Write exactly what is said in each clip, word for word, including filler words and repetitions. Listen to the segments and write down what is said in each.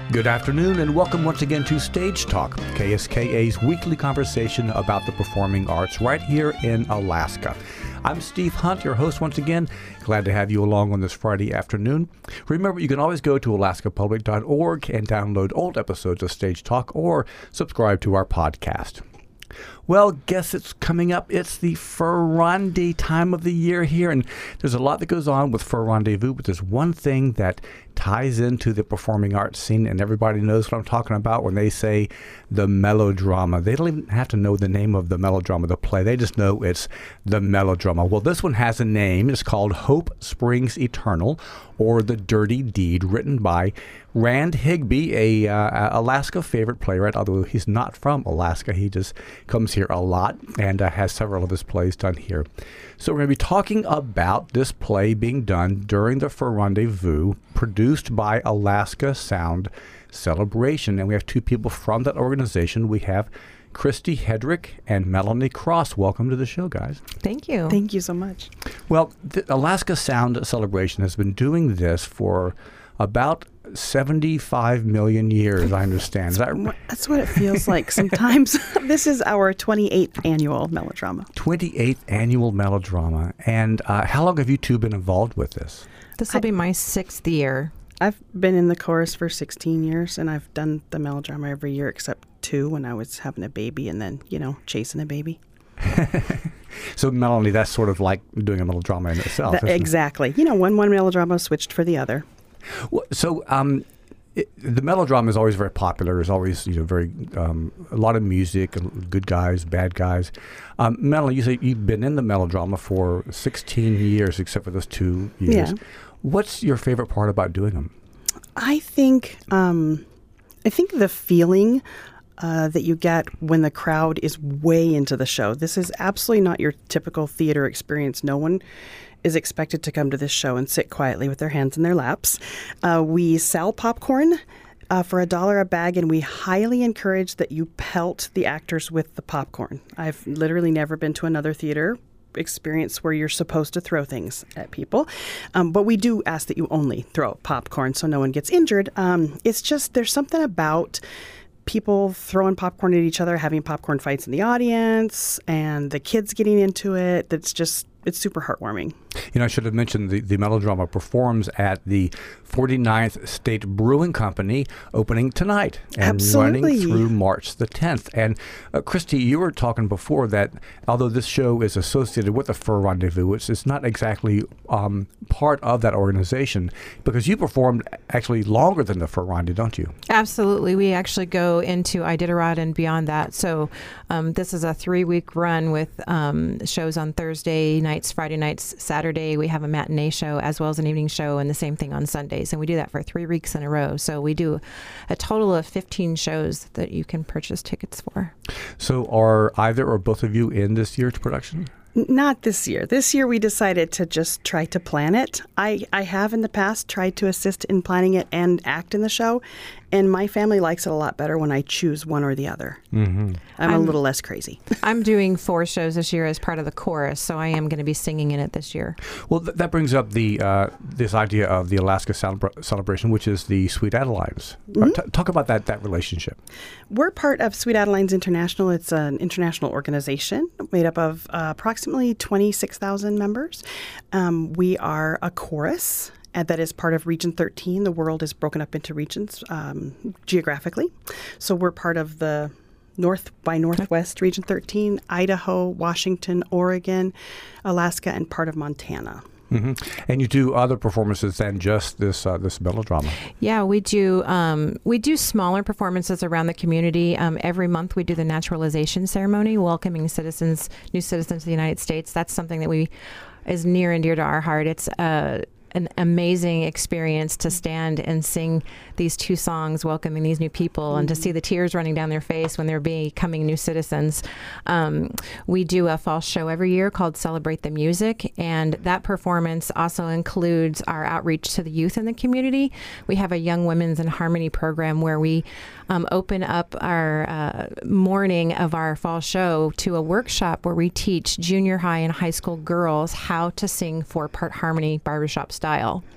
Good afternoon and welcome once again to Stage Talk, K S K A's weekly conversation about the performing arts right here in Alaska. I'm Steve Hunt, your host once again. Glad to have you along on this Friday afternoon. Remember, you can always go to alaska public dot org and download old episodes of Stage Talk or subscribe to our podcast. Well, guess it's coming up. It's the Fur Rendezvous time of the year here, and there's a lot that goes on with Fur Rendezvous, but there's one thing that ties into the performing arts scene, and everybody knows what I'm talking about when they say the melodrama. They don't even have to know the name of the melodrama, the play. They just know it's the melodrama. Well, this one has a name. It's called Hope Springs Eternal, or The Dirty Deed, written by Rand Higby, a uh, Alaska favorite playwright, although he's not from Alaska. He just comes here a lot and uh, has several of his plays done here. So we're going to be talking about this play being done during the Fur Rendezvous, produced by Alaska Sound Celebration. And we have two people from that organization. We have Christy Hedrick and Melanie Cross. Welcome to the show, guys. Thank you. Thank you so much. Well, the Alaska Sound Celebration has been doing this for about seventy-five million years, I understand. Is that right? That's what it feels like sometimes. This is our twenty-eighth annual melodrama. twenty-eighth annual melodrama. And uh, how long have you two been involved with this? This will be my sixth year. I've been in the chorus for sixteen years, and I've done the melodrama every year except two when I was having a baby and then, you know, chasing a baby. So, Melanie, that's sort of like doing a melodrama in itself. That, exactly. It? You know, one one melodrama switched for the other. Well, so um, it, the melodrama is always very popular. There's always, you know, very um, a lot of music, good guys, bad guys. Um, Melanie, you say you've been in the melodrama for sixteen years, except for those two years. Yeah. What's your favorite part about doing them? I think, um, I think the feeling uh, that you get when the crowd is way into the show. This is absolutely not your typical theater experience. No one is expected to come to this show and sit quietly with their hands in their laps. Uh, we sell popcorn uh, for a dollar a bag, and we highly encourage that you pelt the actors with the popcorn. I've literally never been to another theater experience where you're supposed to throw things at people. Um, but we do ask that you only throw popcorn so no one gets injured. Um, it's just there's something about people throwing popcorn at each other, having popcorn fights in the audience, and the kids getting into it. That's just, it's super heartwarming. You know, I should have mentioned the, the melodrama performs at the forty-ninth State Brewing Company, opening tonight and Absolutely. running through March the tenth. And uh, Christy, you were talking before that although this show is associated with the Fur Rendezvous, it's, it's not exactly um, part of that organization, because you performed actually longer than the Fur Rendezvous, don't you? Absolutely. We actually go into Iditarod and beyond that. So um, this is a three-week run with um, shows on Thursday nights, Friday nights, Saturday. We have a matinee show as well as an evening show, and the same thing on Sundays. And we do that for three weeks in a row. So we do a total of fifteen shows that you can purchase tickets for. So are either or both of you in this year's production? Not this year. This year we decided to just try to plan it. I, I have in the past tried to assist in planning it and act in the show, and my family likes it a lot better when I choose one or the other. Mm-hmm. I'm, I'm a little less crazy. I'm doing four shows this year as part of the chorus, so I am going to be singing in it this year. Well, th- that brings up the uh, this idea of the Alaska Celebra- Celebration, which is the Sweet Adelines. Mm-hmm. T- talk about that that relationship. We're part of Sweet Adelines International. It's an international organization made up of uh, approximately twenty-six thousand members. Um, we are a chorus and that is part of Region thirteen. The world is broken up into regions um, geographically. So we're part of the North by Northwest Region thirteen, Idaho, Washington, Oregon, Alaska, and part of Montana. Mm-hmm. And you do other performances than just this uh, this melodrama. Yeah, we do. Um, we do smaller performances around the community. Um, every month, we do the naturalization ceremony, welcoming citizens, new citizens to the United States. That's something that we is near and dear to our heart. It's uh, an amazing experience to stand and sing these two songs welcoming these new people, mm-hmm. and to see the tears running down their face when they're becoming new citizens. Um, we do a fall show every year called Celebrate the Music, and that performance also includes our outreach to the youth in the community. We have a Young Women's in Harmony program where we um, open up our uh, morning of our fall show to a workshop where we teach junior high and high school girls how to sing four-part harmony barbershop style.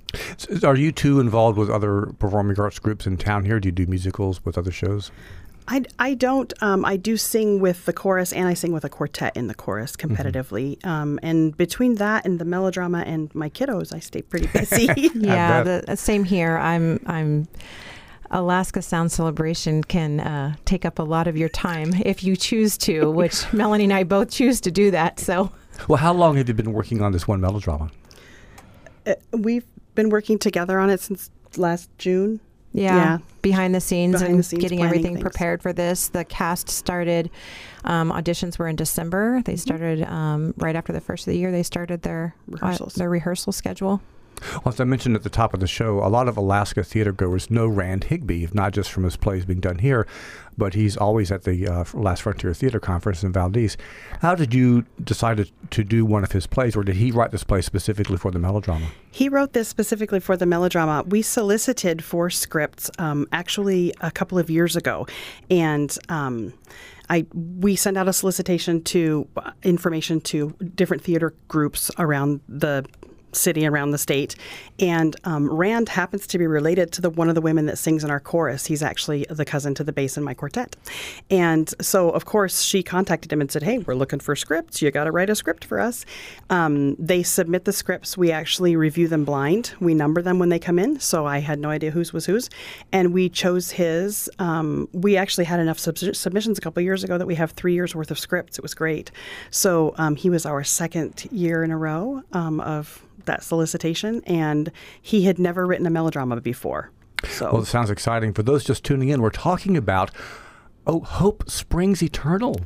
So are you two involved with other performing arts groups in town here? Do you do musicals with other shows? I, I don't. Um, I do sing with the chorus, and I sing with a quartet in the chorus competitively. Mm-hmm. Um, and between that and the melodrama and my kiddos, I stay pretty busy. Yeah, the, same here. I'm I'm. Alaska Sound Celebration can uh, take up a lot of your time if you choose to, which Melanie and I both choose to do that. So, well, how long have you been working on this one melodrama? Uh, we've been working together on it since last June. Yeah, yeah. behind the scenes behind and the scenes, getting everything things. prepared for this. The cast started, um, auditions were in December. They started um, right after the first of the year. They started their rehearsals. Uh, their rehearsal schedule. Well, as I mentioned at the top of the show, a lot of Alaska theater goers know Rand Higby, not just from his plays being done here, but he's always at the uh, Last Frontier Theater Conference in Valdez. How did you decide to, to do one of his plays, or did he write this play specifically for the melodrama? He wrote this specifically for the melodrama. We solicited for scripts um, actually a couple of years ago, and um, I we sent out a solicitation to uh, information to different theater groups around the city, around the state, and um, Rand happens to be related to the one of the women that sings in our chorus. He's actually the cousin to the bass in my quartet, and so of course she contacted him and said, "Hey, we're looking for scripts. You got to write a script for us." Um, they submit the scripts. We actually review them blind. We number them when they come in, so I had no idea whose was whose, and we chose his. Um, we actually had enough sub- submissions a couple of years ago that we have three years worth of scripts. It was great. So um, he was our second year in a row um, of that solicitation, and he had never written a melodrama before. So, well, it sounds exciting. For those just tuning in, we're talking about Oh, Hope Springs Eternal,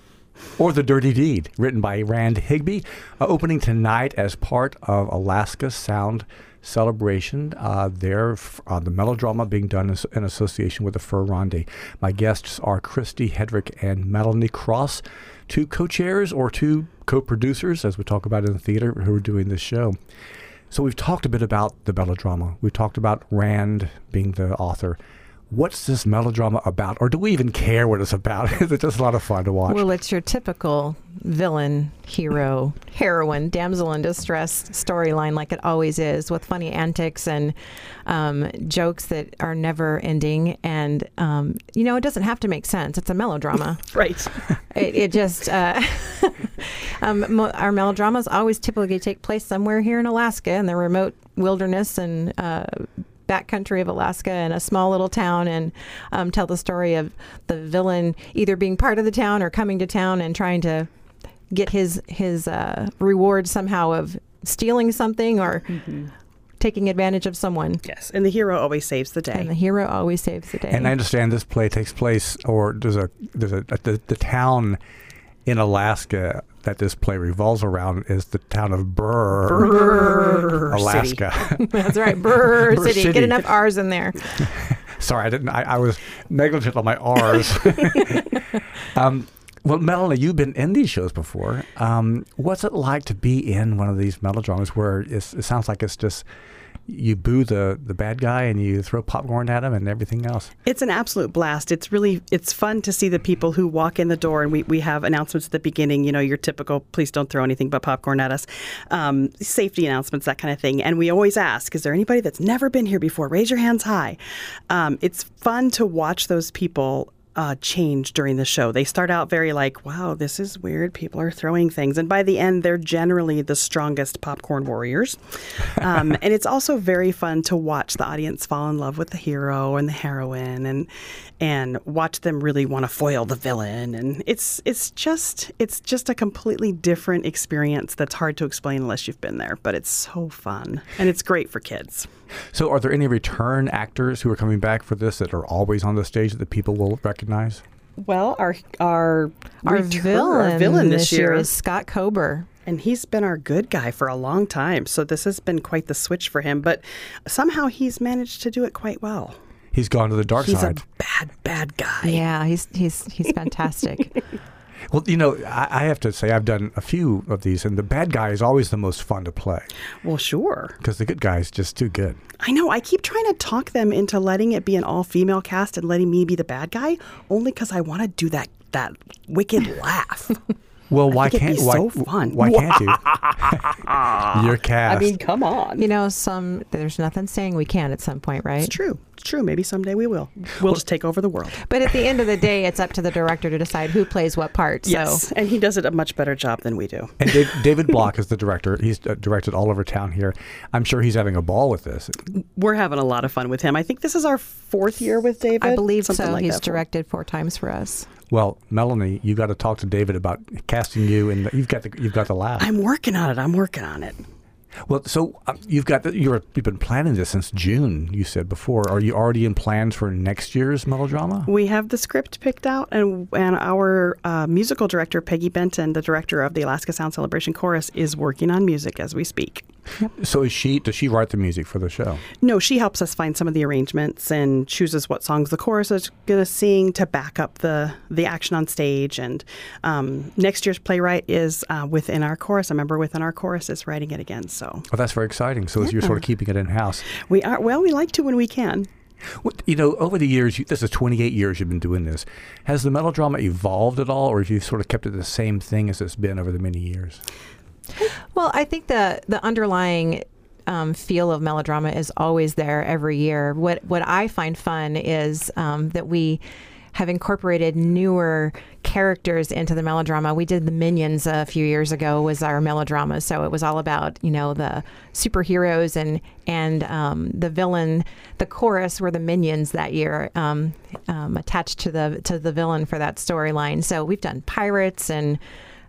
or The Dirty Deed, written by Rand Higby, uh, opening tonight as part of Alaska Sound Celebration. Uh, there, uh, the melodrama being done in association with the Fur Ronde. My guests are Christy Hedrick and Melanie Cross, two co-chairs or two co-producers, as we talk about in the theater, who are doing this show. So we've talked a bit about the melodrama. We've talked about Rand being the author. What's this melodrama about? Or do we even care what it's about? It's just a lot of fun to watch. Well, it's your typical villain, hero, heroine, damsel in distress storyline, like it always is, with funny antics and um, jokes that are never ending. And, um, you know, it doesn't have to make sense. It's a melodrama. Right. It, it just, uh, um, mo- our melodramas always typically take place somewhere here in Alaska in the remote wilderness and uh, backcountry of Alaska, in a small little town, and um, tell the story of the villain either being part of the town or coming to town and trying to get his his uh, reward somehow of stealing something or mm-hmm. taking advantage of someone. Yes, and the hero always saves the day. And the hero always saves the day. And I understand this play takes place, or there's a there's a the, the town in Alaska that this play revolves around is the town of Burr, Burr Alaska. That's right, Burr, Burr City. City. Get enough R's in there. Sorry, I didn't. I, I was negligent on my R's. um, well, Melanie, you've been in these shows before. Um, what's it like to be in one of these melodramas where it's, it sounds like it's just you boo the, the bad guy and you throw popcorn at him and everything else? It's an absolute blast. It's really, it's fun to see the people who walk in the door, and we, we have announcements at the beginning, you know, your typical, please don't throw anything but popcorn at us, um, safety announcements, that kind of thing. And we always ask, is there anybody that's never been here before? Raise your hands high. Um, it's fun to watch those people Uh, change during the show. They start out very like, wow, this is weird. People are throwing things. And by the end, they're generally the strongest popcorn warriors. Um, and it's also very fun to watch the audience fall in love with the hero and the heroine, and and watch them really want to foil the villain. And it's it's just it's just a completely different experience that's hard to explain unless you've been there. But it's so fun. And it's great for kids. So are there any return actors who are coming back for this that are always on the stage that the people will recognize? Well, our our Our return- villain, our villain this year is Scott Kober. And he's been our good guy for a long time. So this has been quite the switch for him. But somehow he's managed to do it quite well. He's gone to the dark he's side. He's a bad, bad guy. Yeah, he's he's he's fantastic. Well, you know, I, I have to say I've done a few of these, and the bad guy is always the most fun to play. Well, sure. Because the good guy is just too good. I know. I keep trying to talk them into letting it be an all-female cast and letting me be the bad guy, only because I want to do that that wicked laugh. Well, why I think can't it'd be why, so fun. why can't you? You're cast. I mean, come on. You know, some there's nothing saying we can at some point, right? It's true. It's true. Maybe someday we will. We'll just take over the world. But at the end of the day, it's up to the director to decide who plays what part. So. Yes, and he does it a much better job than we do. And Dave, David Block is the director. He's uh, directed all over town here. I'm sure he's having a ball with this. We're having a lot of fun with him. I think this is our fourth year with David. I believe something so. Like He's that. directed four times for us. Well, Melanie, you got to talk to David about casting you, and you've got the you've got the laugh. I'm working on it. I'm working on it. Well, so um, you've got the, you're, you've been planning this since June. You said before. Are you already in plans for next year's melodrama? We have the script picked out, and and our uh, musical director Peggy Benton, the director of the Alaska Sound Celebration Chorus, is working on music as we speak. Yep. So is she? Does she write the music for the show? No, she helps us find some of the arrangements and chooses what songs the chorus is going to sing to back up the the action on stage. And um, next year's playwright is uh, within our chorus. A member within our chorus is writing it again. So, oh, that's very exciting. So yeah. you're sort of keeping it in house. We are. Well, we like to when we can. What, you know, over the years, you, this is twenty-eight years you've been doing this. Has the melodrama evolved at all, or have you sort of kept it the same thing as it's been over the many years? Well, I think the the underlying um, feel of melodrama is always there every year. What what I find fun is um, that we have incorporated newer characters into the melodrama. We did the Minions a few years ago was our melodrama, so it was all about, you know, the superheroes and and um, the villain. The chorus were the Minions that year, um, um, attached to the to the villain for that storyline. So we've done pirates and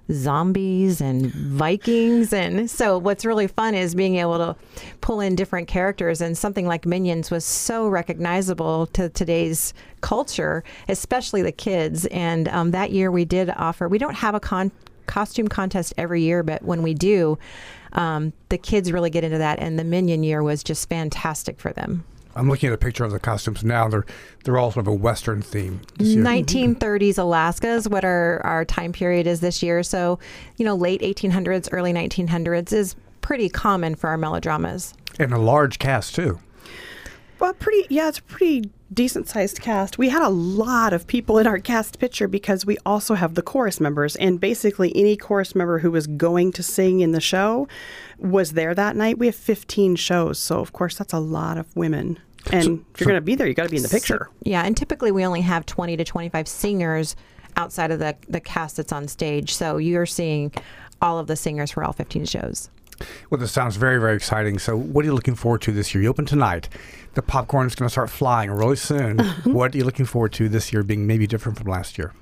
zombies and Vikings, and so what's really fun is being able to pull in different characters, and something like Minions was so recognizable to today's culture, especially the kids. And um, that year we did offer, we don't have a con- costume contest every year, but when we do, um, the kids really get into that, and the Minion year was just fantastic for them. I'm looking at a picture of the costumes now. They're they're all sort of a Western theme this year. nineteen thirties Alaska is what our, our time period is this year. So, you know, late eighteen hundreds, early nineteen hundreds is pretty common for our melodramas. And a large cast, too. Well, pretty, yeah, it's a pretty decent-sized cast. We had a lot of people in our cast picture because we also have the chorus members, and basically any chorus member who was going to sing in the show was there that night. We have fifteen shows, so of course that's a lot of women. And So- if you're so- going to be there, you got to be in the picture. Yeah, and typically we only have twenty to twenty-five singers outside of the, the cast that's on stage. So you're seeing all of the singers for all fifteen shows. Well, this sounds very, very exciting. So what are you looking forward to this year? You open tonight. The popcorn is going to start flying really soon. What are you looking forward to this year being maybe different from last year?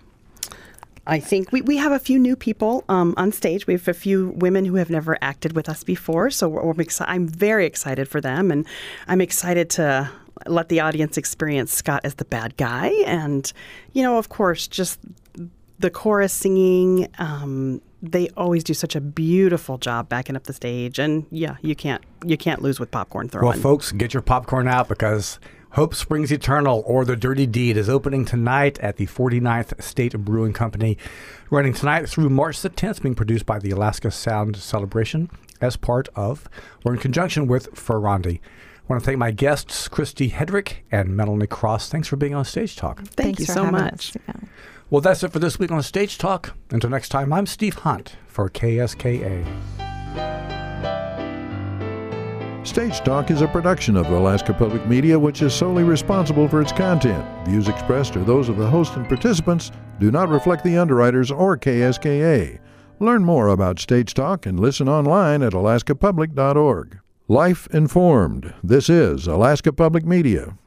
I think we, we have a few new people um, on stage. We have a few women who have never acted with us before, so we're, we're exci- I'm very excited for them, and I'm excited to let the audience experience Scott as the bad guy, and, you know, of course, just the chorus singing. Um, they always do such a beautiful job backing up the stage, and yeah, you can't you can't lose with popcorn throwing. Well, folks, get your popcorn out because Hope Springs Eternal, or The Dirty Deed, is opening tonight at the forty-ninth State Brewing Company. Running tonight through March the tenth, being produced by the Alaska Sound Celebration as part of, or in conjunction with, Ferrandi. I want to thank my guests, Christy Hedrick and Melanie Cross. Thanks for being on Stage Talk. Thank Thanks you for so having much. us. Yeah. Well, that's it for this week on Stage Talk. Until next time, I'm Steve Hunt for K S K A. Stage Talk is a production of Alaska Public Media, which is solely responsible for its content. Views expressed are those of the host and participants, do not reflect the underwriters or K S K A. Learn more about Stage Talk and listen online at alaska public dot org. Life informed. This is Alaska Public Media.